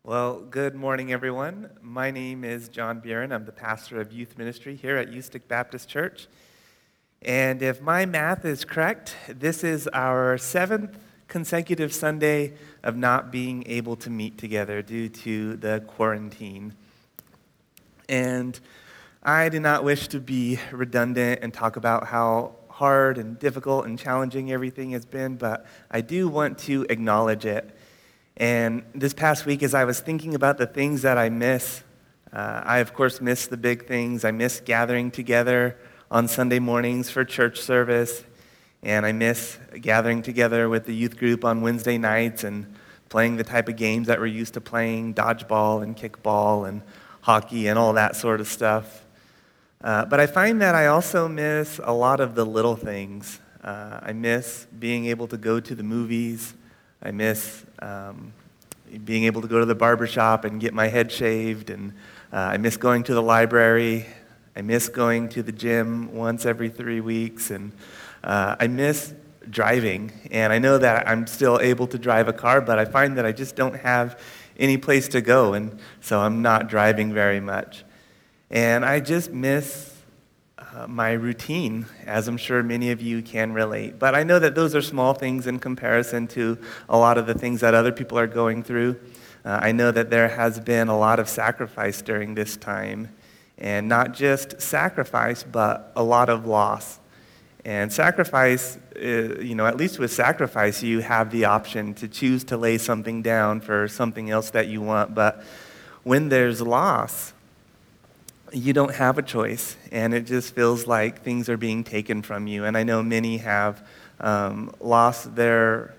Well, good morning, everyone. My name is John Buren. I'm the pastor of youth ministry here at Eustick Baptist Church. And if my math is correct, this is our seventh consecutive Sunday of not being able to meet together due to the quarantine. And I do not wish to be redundant and talk about how hard and difficult and challenging everything has been, but I do want to acknowledge it. And this past week, as I was thinking about the things that I miss, I, of course, miss the big things. I miss gathering together on Sunday mornings for church service, and I miss gathering together with the youth group on Wednesday nights and playing the type of games that we're used to playing, dodgeball and kickball and hockey and all that sort of stuff. But I find that I also miss a lot of the little things. I miss being able to go to the movies. I miss being able to go to the barbershop and get my head shaved, and I miss going to the library. I miss going to the gym once every 3 weeks, and I miss driving. And I know that I'm still able to drive a car, but I find that I just don't have any place to go, and so I'm not driving very much. And I just miss my routine, as I'm sure many of you can relate. But I know that those are small things in comparison to a lot of the things that other people are going through. I know that there has been a lot of sacrifice during this time, and not just sacrifice, but a lot of loss. And sacrifice, at least with sacrifice, you have the option to choose to lay something down for something else that you want. But when there's loss, you don't have a choice, and it just feels like things are being taken from you. And I know many have lost their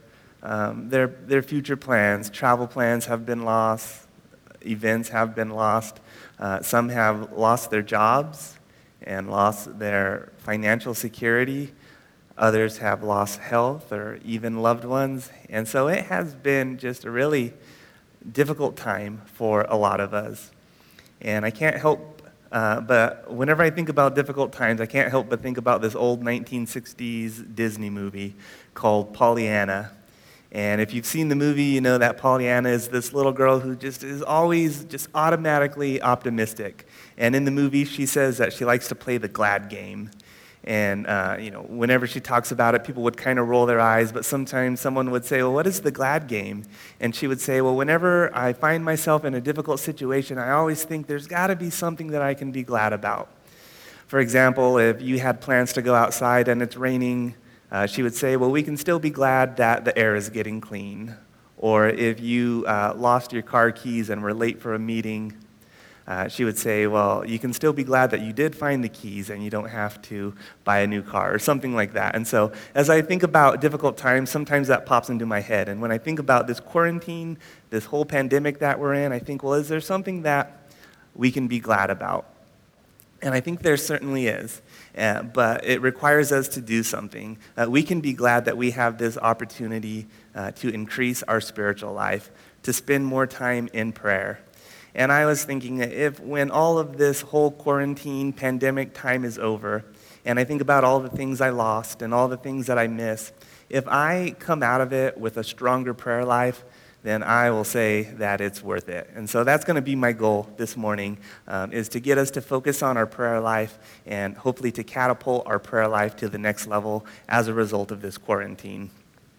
future plans. Travel plans have been lost. Events have been lost. Some have lost their jobs and lost their financial security. Others have lost health or even loved ones. And so it has been just a really difficult time for a lot of us. And I can't help but whenever I think about difficult times, I can't help but think about this old 1960s Disney movie called Pollyanna. And if you've seen the movie, you know that Pollyanna is this little girl who just is always just automatically optimistic. And in the movie, she says that she likes to play the glad game. And, whenever she talks about it, people would kind of roll their eyes, but sometimes someone would say, well, what is the glad game? And she would say, well, whenever I find myself in a difficult situation, I always think there's got to be something that I can be glad about. For example, if you had plans to go outside and it's raining, she would say, well, we can still be glad that the air is getting clean. Or if you lost your car keys and were late for a meeting, she would say, well, you can still be glad that you did find the keys and you don't have to buy a new car, or something like that. And so as I think about difficult times, sometimes that pops into my head. And when I think about this quarantine, this whole pandemic that we're in, I think, well, is there something that we can be glad about? And I think there certainly is, but it requires us to do something. We can be glad that we have this opportunity to increase our spiritual life, to spend more time in prayer. And I was thinking that if when all of this whole quarantine pandemic time is over, and I think about all the things I lost and all the things that I miss, if I come out of it with a stronger prayer life, then I will say that it's worth it. And so that's going to be my goal this morning, is to get us to focus on our prayer life and hopefully to catapult our prayer life to the next level as a result of this quarantine.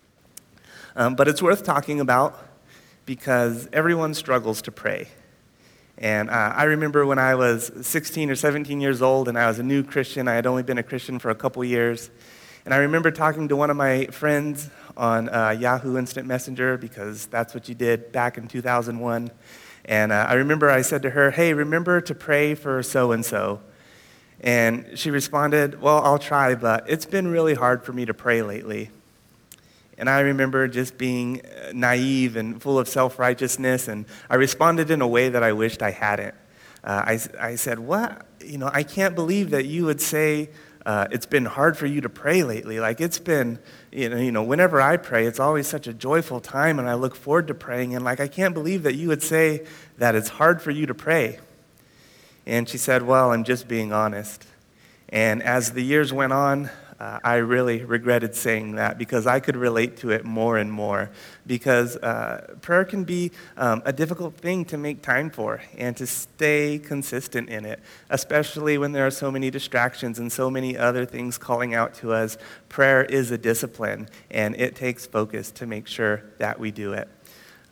But it's worth talking about because everyone struggles to pray. And I remember when I was 16 or 17 years old and I was a new Christian. I had only been a Christian for a couple years. And I remember talking to one of my friends on Yahoo Instant Messenger, because that's what you did back in 2001. And I remember I said to her, hey, remember to pray for so-and-so. And she responded, well, I'll try, but it's been really hard for me to pray lately. And I remember just being naive and full of self-righteousness, and I responded in a way that I wished I hadn't. I said, what? I can't believe that you would say it's been hard for you to pray lately. Like, it's been, whenever I pray, it's always such a joyful time, and I look forward to praying. And, I can't believe that you would say that it's hard for you to pray. And she said, well, I'm just being honest. And as the years went on, I really regretted saying that because I could relate to it more and more. Because prayer can be a difficult thing to make time for and to stay consistent in it, especially when there are so many distractions and so many other things calling out to us. Prayer is a discipline, and it takes focus to make sure that we do it.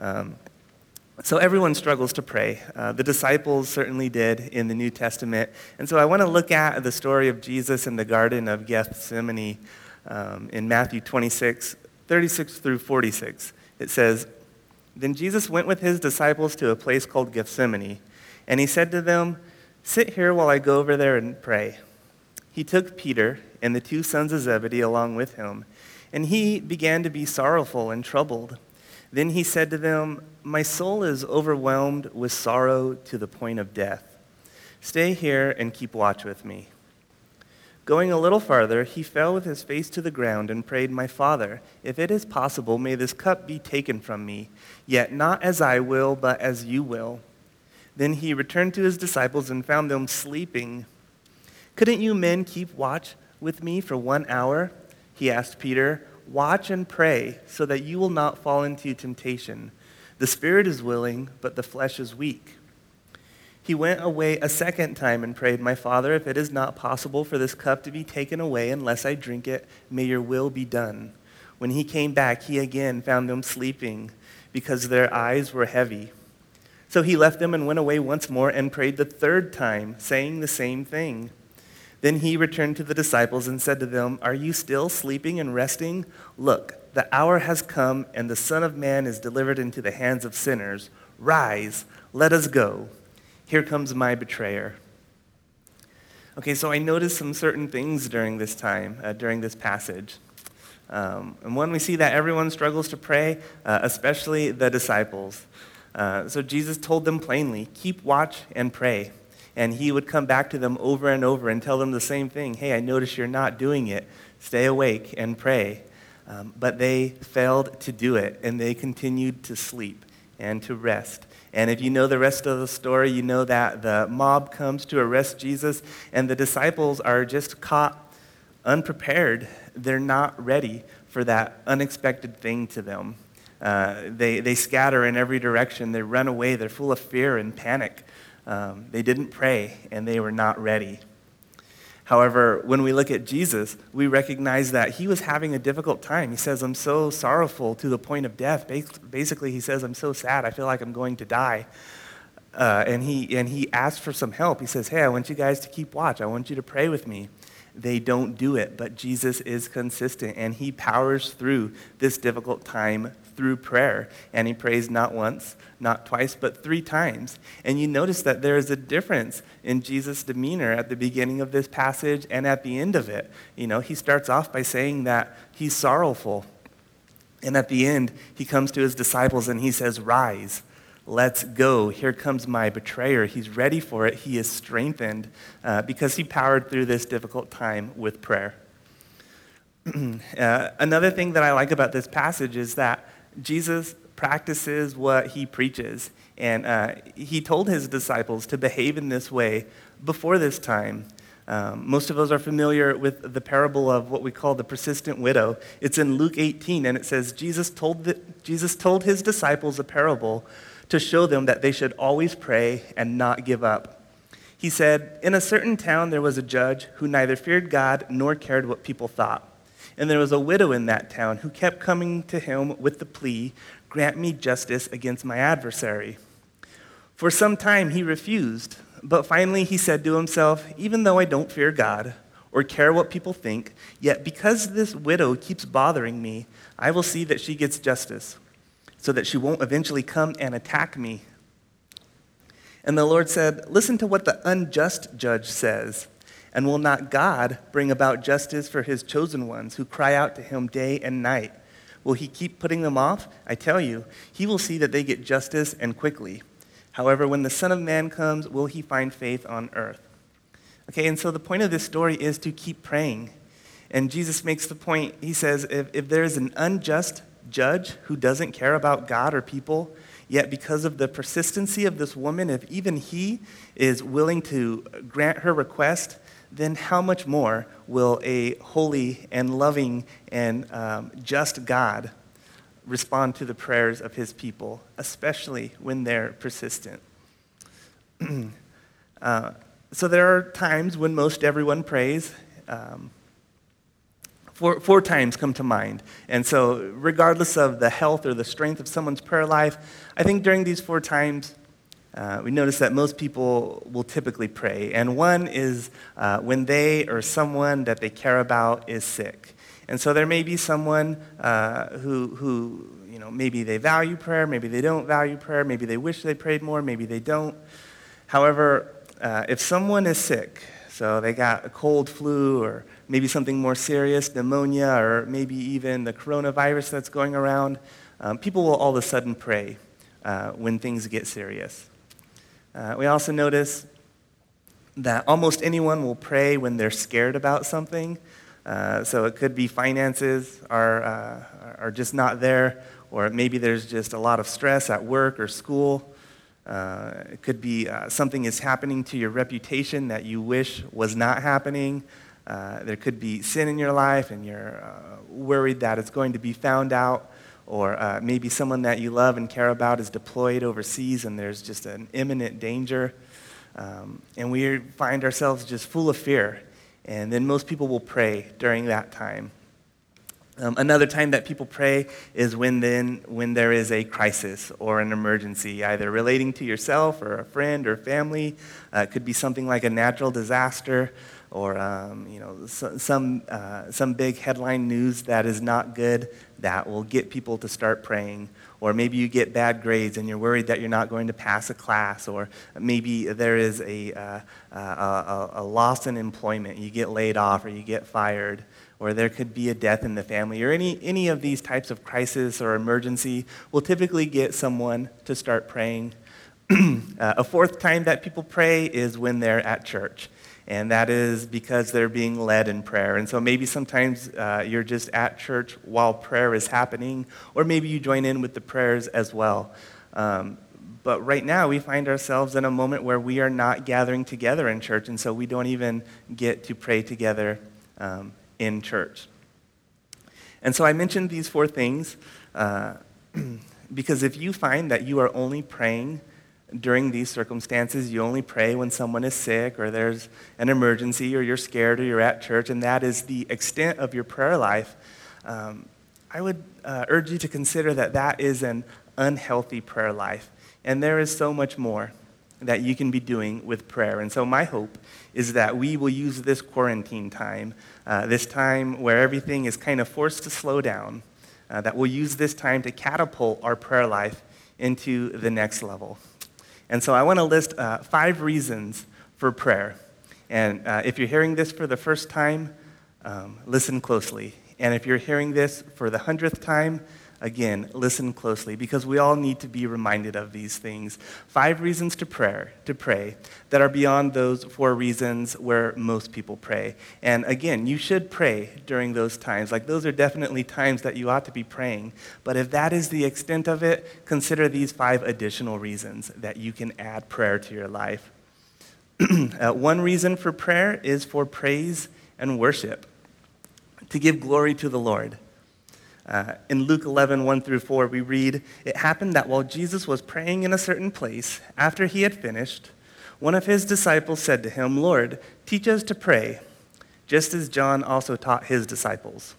So everyone struggles to pray. The disciples certainly did in the New Testament. And so I want to look at the story of Jesus in the Garden of Gethsemane in Matthew 26, 36 through 46. It says, "Then Jesus went with his disciples to a place called Gethsemane, and he said to them, 'Sit here while I go over there and pray.' He took Peter and the 2 sons of Zebedee along with him, and he began to be sorrowful and troubled. Then he said to them, 'My soul is overwhelmed with sorrow to the point of death. Stay here and keep watch with me.' Going a little farther, he fell with his face to the ground and prayed, 'My Father, if it is possible, may this cup be taken from me, yet not as I will, but as you will.' Then he returned to his disciples and found them sleeping. 'Couldn't you men keep watch with me for 1 hour?' He asked Peter. 'Watch and pray so that you will not fall into temptation. The spirit is willing, but the flesh is weak.' He went away a second time and prayed, 'My Father, if it is not possible for this cup to be taken away unless I drink it, may your will be done.' When he came back, he again found them sleeping because their eyes were heavy. So he left them and went away once more and prayed the third time, saying the same thing. Then he returned to the disciples and said to them, 'Are you still sleeping and resting? Look, the hour has come, and the Son of Man is delivered into the hands of sinners. Rise, let us go. Here comes my betrayer.'" Okay, so I noticed some certain things during this time, during this passage. And when we see that everyone struggles to pray, especially the disciples. So Jesus told them plainly, keep watch and pray. And he would come back to them over and over and tell them the same thing. Hey, I notice you're not doing it. Stay awake and pray. But they failed to do it, and they continued to sleep and to rest. And if you know the rest of the story, you know that the mob comes to arrest Jesus, and the disciples are just caught unprepared. They're not ready for that unexpected thing to them. They scatter in every direction. They run away. They're full of fear and panic. They didn't pray, and they were not ready. However, when we look at Jesus, we recognize that he was having a difficult time. He says, "I'm so sorrowful to the point of death." Basically, he says, "I'm so sad. I feel like I'm going to die." And he asked for some help. He says, "Hey, I want you guys to keep watch. I want you to pray with me." They don't do it, but Jesus is consistent, and he powers through this difficult time through prayer. And he prays not once, not twice, but 3 times. And you notice that there is a difference in Jesus' demeanor at the beginning of this passage and at the end of it. You know, he starts off by saying that he's sorrowful. And at the end, he comes to his disciples and he says, "Rise. Let's go. Here comes my betrayer." He's ready for it. He is strengthened because he powered through this difficult time with prayer. Another thing that I like about this passage is that Jesus practices what he preaches. And he told his disciples to behave in this way before this time. Most of us are familiar with the parable of what we call the persistent widow. It's in Luke 18, and it says, Jesus told his disciples a parable to show them that they should always pray and not give up. He said, "In a certain town there was a judge who neither feared God nor cared what people thought. And there was a widow in that town who kept coming to him with the plea, 'Grant me justice against my adversary.' For some time he refused, but finally he said to himself, 'Even though I don't fear God or care what people think, yet because this widow keeps bothering me, I will see that she gets justice, so that she won't eventually come and attack me.' And the Lord said, 'Listen to what the unjust judge says. And will not God bring about justice for his chosen ones who cry out to him day and night? Will he keep putting them off? I tell you, he will see that they get justice and quickly. However, when the Son of Man comes, will he find faith on earth?'" Okay, and so the point of this story is to keep praying. And Jesus makes the point, he says, if there is an unjust judge who doesn't care about God or people, yet because of the persistency of this woman, if even he is willing to grant her request, then how much more will a holy and loving and just God respond to the prayers of his people, especially when they're persistent? So there are times when most everyone prays. Four times come to mind. And so regardless of the health or the strength of someone's prayer life, I think during these 4 times, we notice that most people will typically pray. And one is when they or someone that they care about is sick. And so there may be someone who maybe they value prayer, maybe they don't value prayer, maybe they wish they prayed more, maybe they don't. However, if someone is sick, so they got a cold, flu, or maybe something more serious, pneumonia, or maybe even the coronavirus that's going around, people will all of a sudden pray when things get serious. We also notice that almost anyone will pray when they're scared about something. So it could be finances are just not there, or maybe there's just a lot of stress at work or school. It could be something is happening to your reputation that you wish was not happening. There could be sin in your life and you're worried that it's going to be found out. Or maybe someone that you love and care about is deployed overseas and there's just an imminent danger. And we find ourselves just full of fear. And then most people will pray during that time. Another time that people pray is when there is a crisis or an emergency, either relating to yourself or a friend or family. It could be something like a natural disaster or some big headline news that is not good that will get people to start praying. Or maybe you get bad grades and you're worried that you're not going to pass a class. Or maybe there is a loss in employment. You get laid off or you get fired. Or there could be a death in the family. Or any of these types of crisis or emergency will typically get someone to start praying. A 4th time that people pray is when they're at church. And that is because they're being led in prayer. And so maybe sometimes you're just at church while prayer is happening, or maybe you join in with the prayers as well. But right now we find ourselves in a moment where we are not gathering together in church, and so we don't even get to pray together in church. And so I mentioned these 4 things because if you find that you are only praying during these circumstances, you only pray when someone is sick or there's an emergency or you're scared or you're at church, and that is the extent of your prayer life, I would urge you to consider that is an unhealthy prayer life. And there is so much more that you can be doing with prayer. And so my hope is that we will use this quarantine time, this time where everything is kind of forced to slow down, that we'll use this time to catapult our prayer life into the next level. And so I want to list 5 reasons for prayer. And if you're hearing this for the first time, listen closely. And if you're hearing this for the 100th time, again, listen closely, because we all need to be reminded of these things. 5 reasons to pray that are beyond those 4 reasons where most people pray. And again, you should pray during those times. Like, those are definitely times that you ought to be praying. But if that is the extent of it, consider these 5 additional reasons that you can add prayer to your life. 1 reason for prayer is for praise and worship, to give glory to the Lord. In Luke 11, 1-4, we read, "It happened that while Jesus was praying in a certain place, after he had finished, one of his disciples said to him, 'Lord, teach us to pray, just as John also taught his disciples.'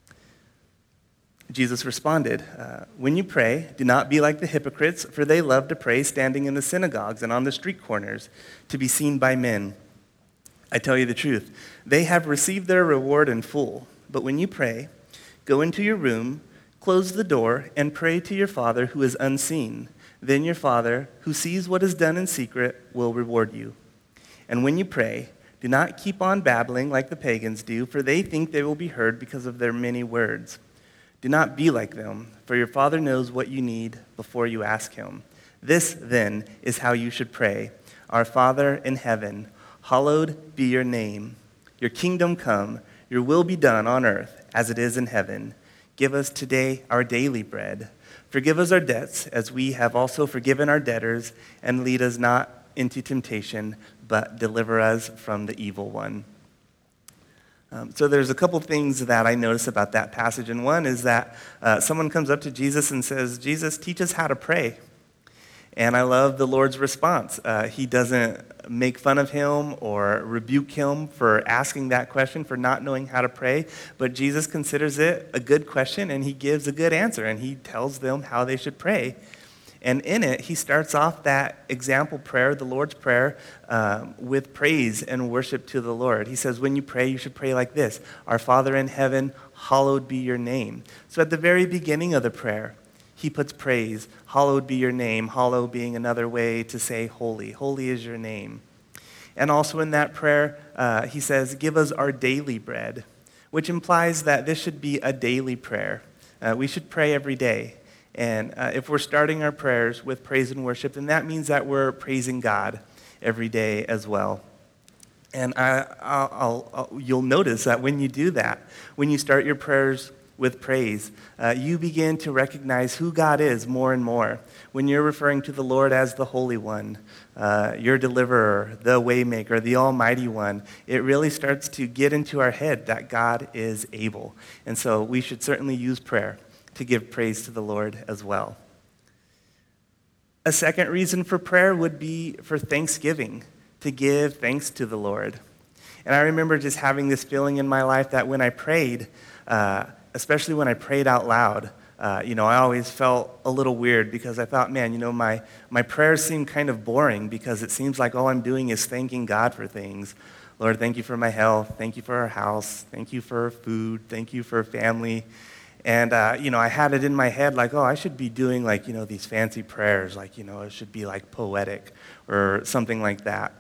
Jesus responded, 'When you pray, do not be like the hypocrites, for they love to pray standing in the synagogues and on the street corners, to be seen by men. I tell you the truth, they have received their reward in full. But when you pray, go into your room, close the door, and pray to your Father who is unseen. Then your Father, who sees what is done in secret, will reward you. And when you pray, do not keep on babbling like the pagans do, for they think they will be heard because of their many words. Do not be like them, for your Father knows what you need before you ask him. This, then, is how you should pray. Our Father in heaven, hallowed be your name. Your kingdom come, your will be done on earth as it is in heaven. Give us today our daily bread. Forgive us our debts as we have also forgiven our debtors, and lead us not into temptation, but deliver us from the evil one.'" So there's a couple things that I notice about that passage, and one is that someone comes up to Jesus and says, Jesus, teach us how to pray. And I love the Lord's response. He doesn't make fun of him or rebuke him for asking that question, for not knowing how to pray, but Jesus considers it a good question, and he gives a good answer, and he tells them how they should pray. And in it, he starts off that example prayer, the Lord's Prayer, with praise and worship to the Lord. He says, when you pray, you should pray like this: Our Father in heaven, hallowed be your name. So at the very beginning of the prayer, he puts praise, hallowed be your name, hallow being another way to say holy. Holy is your name. And also in that prayer, he says, give us our daily bread, which implies that this should be a daily prayer. We should pray every day. And if we're starting our prayers with praise and worship, then that means that we're praising God every day as well. And you'll notice that when you do that, when you start your prayers with praise, you begin to recognize who God is more and more. When you're referring to the Lord as the Holy One, your deliverer, the Waymaker, the Almighty One, it really starts to get into our head that God is able. And so we should certainly use prayer to give praise to the Lord as well. A second reason for prayer would be for thanksgiving, to give thanks to the Lord. And I remember just having this feeling in my life that when I prayed, especially when I prayed out loud, I always felt a little weird because I thought, man, my prayers seem kind of boring because it seems like all I'm doing is thanking God for things. Lord, thank you for my health. Thank you for our house. Thank you for food. Thank you for family. And, I had it in my head like, I should be doing these fancy prayers, it should be poetic or something like that.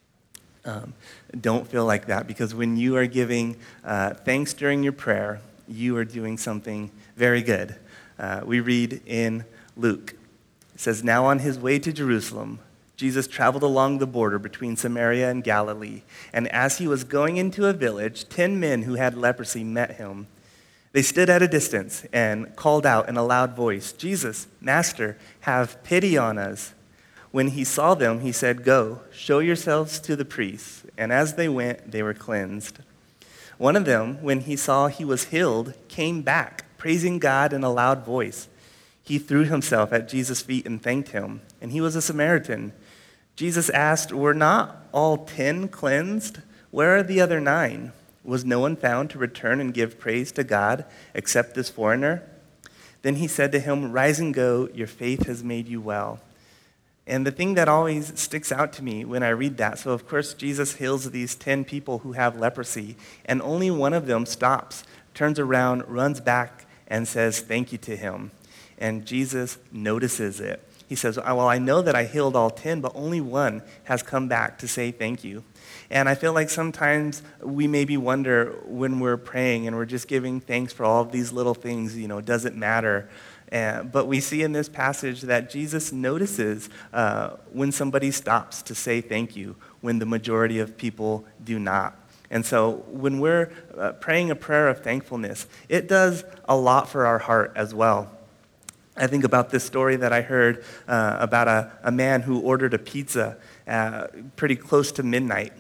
Don't feel like that, because when you are giving thanks during your prayer, you are doing something very good. We read in Luke. It says, now on his way to Jerusalem, Jesus traveled along the border between Samaria and Galilee. And as he was going into a village, 10 men who had leprosy met him. They stood at a distance and called out in a loud voice, Jesus, Master, have pity on us. When he saw them, he said, go, show yourselves to the priests. And as they went, they were cleansed. One of them, when he saw he was healed, came back, praising God in a loud voice. He threw himself at Jesus' feet and thanked him, and he was a Samaritan. Jesus asked, were not all 10 cleansed? Where are the other 9? Was no one found to return and give praise to God except this foreigner? Then he said to him, rise and go, your faith has made you well. And the thing that always sticks out to me when I read that, so of course Jesus heals these 10 people who have leprosy, and only one of them stops, turns around, runs back, and says thank you to him. And Jesus notices it. He says, well, I know that I healed all 10, but only one has come back to say thank you. And I feel like sometimes we maybe wonder when we're praying and we're just giving thanks for all of these little things, does it matter? But we see in this passage that Jesus notices when somebody stops to say thank you, when the majority of people do not. And so when we're praying a prayer of thankfulness, it does a lot for our heart as well. I think about this story that I heard about a man who ordered a pizza pretty close to midnight.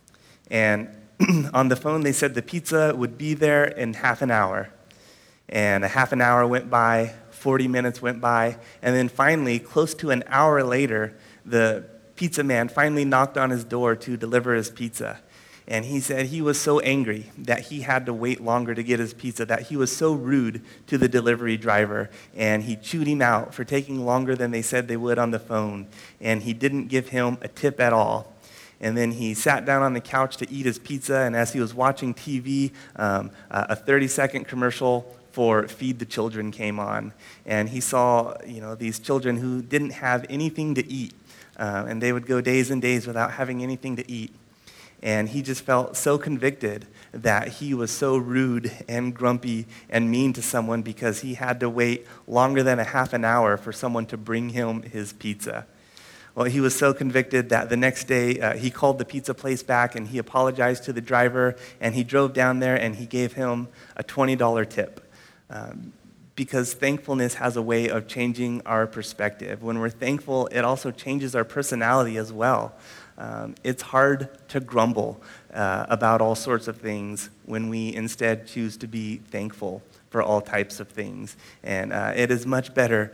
And on the phone, they said the pizza would be there in half an hour. And a half an hour went by, 40 minutes went by, and then finally, close to an hour later, the pizza man finally knocked on his door to deliver his pizza. And he said he was so angry that he had to wait longer to get his pizza, that he was so rude to the delivery driver, and he chewed him out for taking longer than they said they would on the phone, and he didn't give him a tip at all. And then he sat down on the couch to eat his pizza, and as he was watching TV, a 30-second commercial for Feed the Children came on. And he saw, these children who didn't have anything to eat, and they would go days and days without having anything to eat. And he just felt so convicted that he was so rude and grumpy and mean to someone because he had to wait longer than a half an hour for someone to bring him his pizza. Well, he was so convicted that the next day he called the pizza place back and he apologized to the driver, and he drove down there and he gave him a $20 tip because thankfulness has a way of changing our perspective. When we're thankful, it also changes our personality as well. It's hard to grumble about all sorts of things when we instead choose to be thankful for all types of things. And it is much better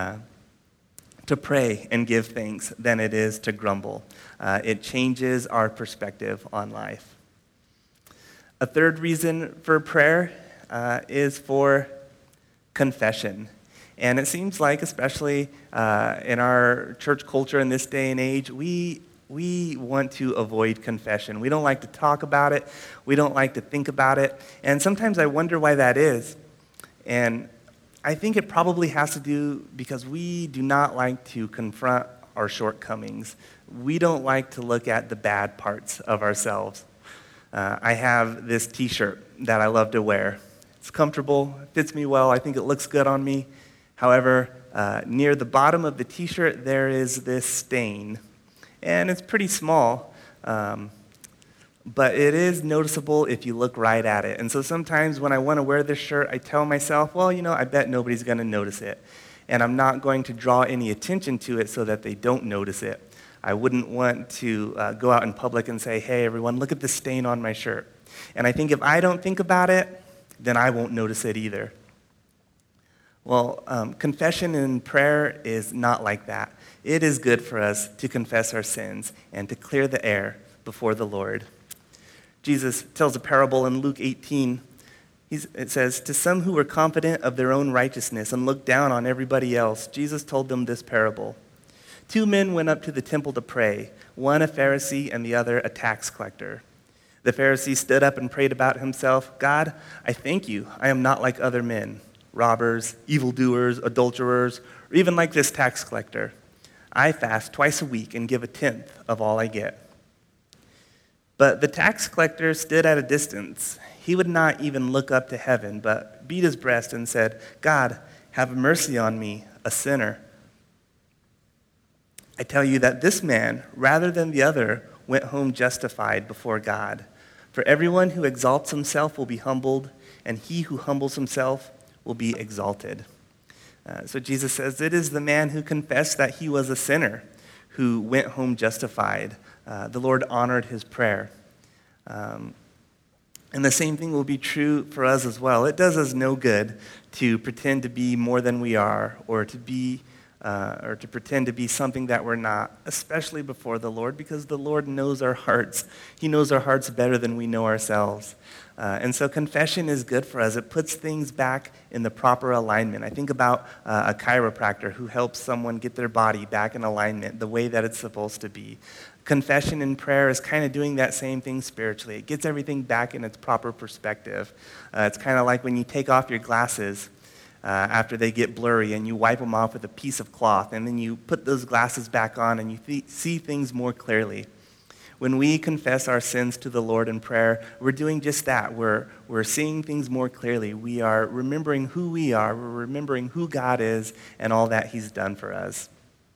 to pray and give thanks than it is to grumble. It changes our perspective on life. A third reason for prayer is for confession. And it seems like, especially in our church culture in this day and age, we want to avoid confession. We don't like to talk about it. We don't like to think about it. And sometimes I wonder why that is. And I think it probably has to do because we do not like to confront our shortcomings. We don't like to look at the bad parts of ourselves. I have this t-shirt that I love to wear. It's comfortable, it fits me well, I think it looks good on me. However, near the bottom of the t-shirt, there is this stain. And it's pretty small, but it is noticeable if you look right at it. And so sometimes when I want to wear this shirt, I tell myself, well, I bet nobody's going to notice it. And I'm not going to draw any attention to it so that they don't notice it. I wouldn't want to go out in public and say, hey, everyone, look at the stain on my shirt. And I think if I don't think about it, then I won't notice it either. Well, confession and prayer is not like that. It is good for us to confess our sins and to clear the air before the Lord. Jesus tells a parable in Luke 18. It says, to some who were confident of their own righteousness and looked down on everybody else, Jesus told them this parable. 2 men went up to the temple to pray, one a Pharisee and the other a tax collector. The Pharisee stood up and prayed about himself, God, I thank you, I am not like other men, robbers, evildoers, adulterers, or even like this tax collector. I fast twice a week and give 1/10 of all I get. But the tax collector stood at a distance. He would not even look up to heaven, but beat his breast and said, God, have mercy on me, a sinner. I tell you that this man, rather than the other, went home justified before God. For everyone who exalts himself will be humbled, and he who humbles himself will be exalted. So Jesus says, it is the man who confessed that he was a sinner who went home justified. The Lord honored his prayer. And the same thing will be true for us as well. It does us no good to pretend to be more than we are, or to pretend to be something that we're not, especially before the Lord, because the Lord knows our hearts. He knows our hearts better than we know ourselves. And so confession is good for us. It puts things back in the proper alignment. I think about a chiropractor who helps someone get their body back in alignment the way that it's supposed to be. Confession and prayer is kind of doing that same thing spiritually. It gets everything back in its proper perspective. It's kind of like when you take off your glasses after they get blurry and you wipe them off with a piece of cloth, and then you put those glasses back on and you see things more clearly. When we confess our sins to the Lord in prayer, we're doing just that. We're seeing things more clearly. We are remembering who we are. We're remembering who God is and all that he's done for us.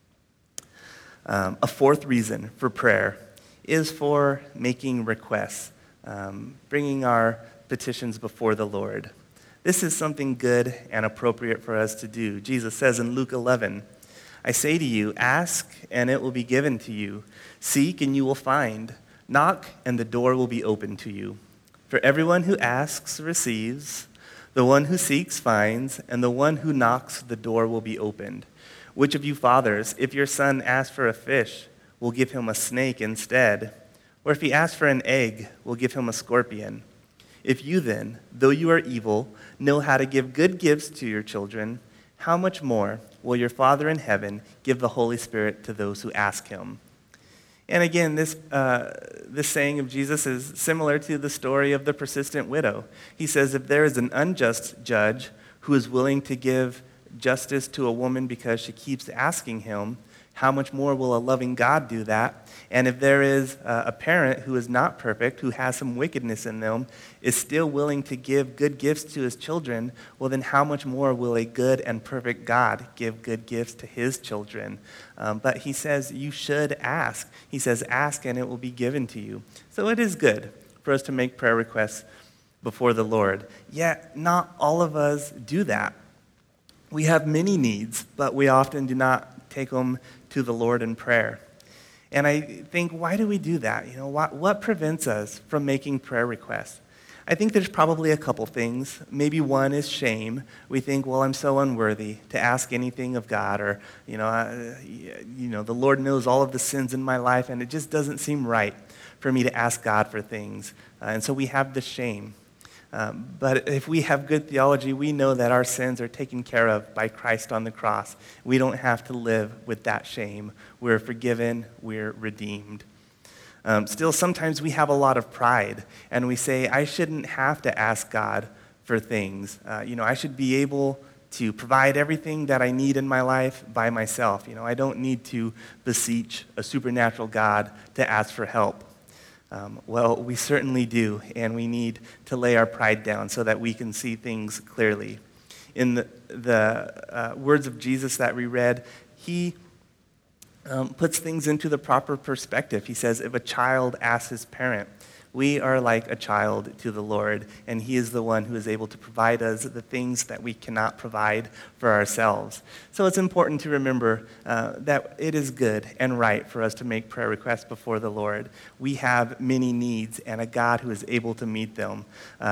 A fourth reason for prayer is for making requests, bringing our petitions before the Lord. This is something good and appropriate for us to do. Jesus says in Luke 11, I say to you, ask and it will be given to you. Seek and you will find. Knock and the door will be opened to you. For everyone who asks receives, the one who seeks finds, and the one who knocks the door will be opened. Which of you fathers, if your son asks for a fish, will give him a snake instead? Or if he asks for an egg, will give him a scorpion? If you then, though you are evil, know how to give good gifts to your children, how much more will your Father in heaven give the Holy Spirit to those who ask him? And again, this saying of Jesus is similar to the story of the persistent widow. He says, if there is an unjust judge who is willing to give justice to a woman because she keeps asking him, how much more will a loving God do that? And if there is a parent who is not perfect, who has some wickedness in them, is still willing to give good gifts to his children, well then how much more will a good and perfect God give good gifts to his children? But he says you should ask. He says ask and it will be given to you. So it is good for us to make prayer requests before the Lord. Yet not all of us do that. We have many needs, but we often do not take them to the Lord in prayer. And I think, why do we do that? What prevents us from making prayer requests? I think there's probably a couple things. Maybe one is shame. We think, well, I'm so unworthy to ask anything of God, or the Lord knows all of the sins in my life, and it just doesn't seem right for me to ask God for things. And so we have the shame. But if we have good theology, we know that our sins are taken care of by Christ on the cross. We don't have to live with that shame. We're forgiven. We're redeemed. Still, sometimes we have a lot of pride, and we say, I shouldn't have to ask God for things. I should be able to provide everything that I need in my life by myself. I don't need to beseech a supernatural God to ask for help. Well, we certainly do, and we need to lay our pride down so that we can see things clearly. In the words of Jesus that we read, he puts things into the proper perspective. He says, if a child asks his parent, we are like a child to the Lord, and he is the one who is able to provide us the things that we cannot provide for ourselves. So it's important to remember that it is good and right for us to make prayer requests before the Lord. We have many needs and a God who is able to meet them.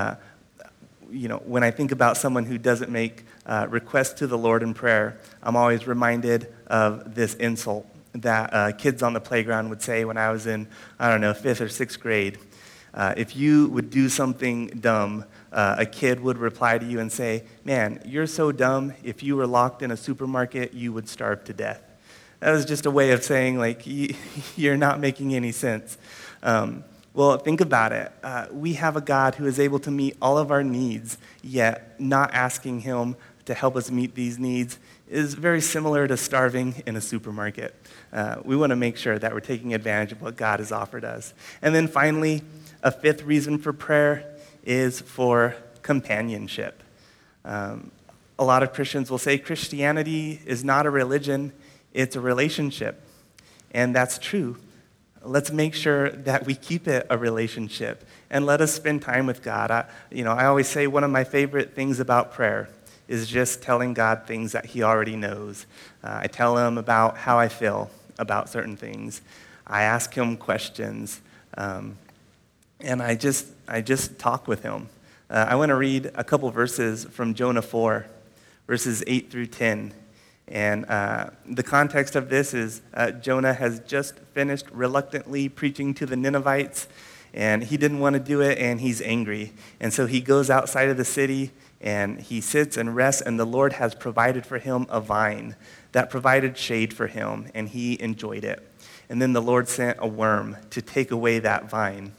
When I think about someone who doesn't make requests to the Lord in prayer, I'm always reminded of this insult that kids on the playground would say when I was in, 5th or 6th grade. If you would do something dumb, a kid would reply to you and say, man, you're so dumb, if you were locked in a supermarket, you would starve to death. That was just a way of saying, you're not making any sense. Well, think about it. We have a God who is able to meet all of our needs, yet not asking him to help us meet these needs is very similar to starving in a supermarket. We want to make sure that we're taking advantage of what God has offered us. And then finally, a fifth reason for prayer is for companionship. A lot of Christians will say Christianity is not a religion, it's a relationship. And that's true. Let's make sure that we keep it a relationship and let us spend time with God. I always say one of my favorite things about prayer is just telling God things that he already knows. I tell him about how I feel about certain things. I ask him questions, and I just talk with him. I want to read a couple verses from Jonah 4, verses 8 through 10. And the context of this is Jonah has just finished reluctantly preaching to the Ninevites, and he didn't want to do it, and he's angry. And so he goes outside of the city, and he sits and rests, and the Lord has provided for him a vine that provided shade for him, and he enjoyed it. And then the Lord sent a worm to take away that vine.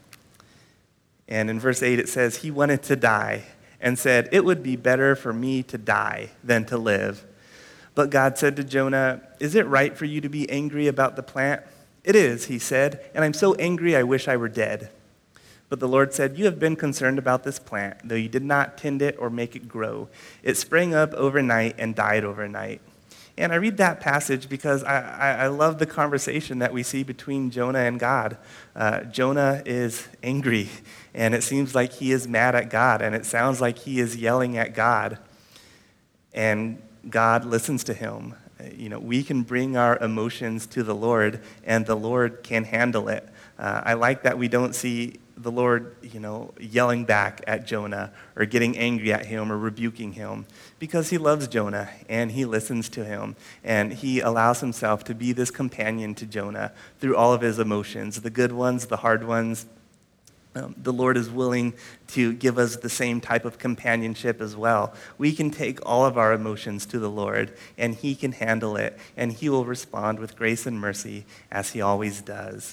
And in verse 8 it says, he wanted to die and said, it would be better for me to die than to live. But God said to Jonah, is it right for you to be angry about the plant? It is, he said, and I'm so angry I wish I were dead. But the Lord said, you have been concerned about this plant, though you did not tend it or make it grow. It sprang up overnight and died overnight. And I read that passage because I love the conversation that we see between Jonah and God. Jonah is angry, and it seems like he is mad at God, and it sounds like he is yelling at God. And God listens to him. We can bring our emotions to the Lord, and the Lord can handle it. I like that we don't see the Lord, yelling back at Jonah or getting angry at him or rebuking him, because he loves Jonah and he listens to him, and he allows himself to be this companion to Jonah through all of his emotions, the good ones, the hard ones. The Lord is willing to give us the same type of companionship as well. We can take all of our emotions to the Lord, and he can handle it, and he will respond with grace and mercy as he always does.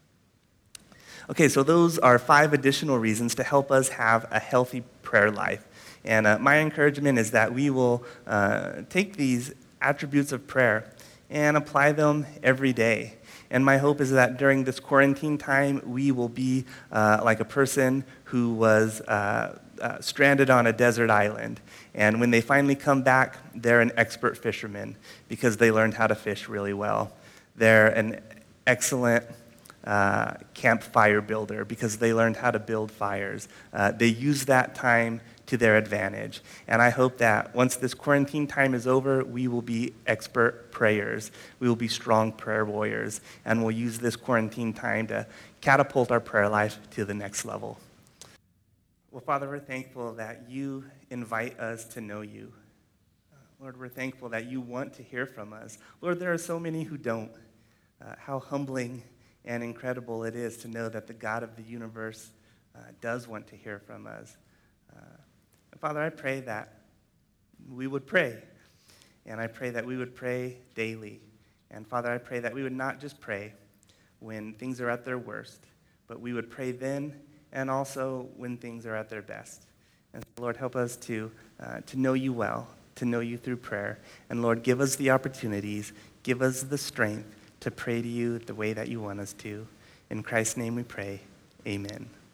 Okay, so those are 5 additional reasons to help us have a healthy prayer life. And my encouragement is that we will take these attributes of prayer and apply them every day. And my hope is that during this quarantine time, we will be like a person who was stranded on a desert island. And when they finally come back, they're an expert fisherman because they learned how to fish really well. They're an excellent campfire builder because they learned how to build fires. They use that time to their advantage. And I hope that once this quarantine time is over, we will be expert prayers. We will be strong prayer warriors, and we'll use this quarantine time to catapult our prayer life to the next level. Well, Father, we're thankful that you invite us to know you. Lord, we're thankful that you want to hear from us. Lord, there are so many who don't. How humbling and incredible it is to know that the God of the universe does want to hear from us. Father, I pray that we would pray, and I pray that we would pray daily. And Father, I pray that we would not just pray when things are at their worst, but we would pray then and also when things are at their best. And Lord, help us to know you well, to know you through prayer. And Lord, give us the opportunities, give us the strength to pray to you the way that you want us to. In Christ's name we pray, amen.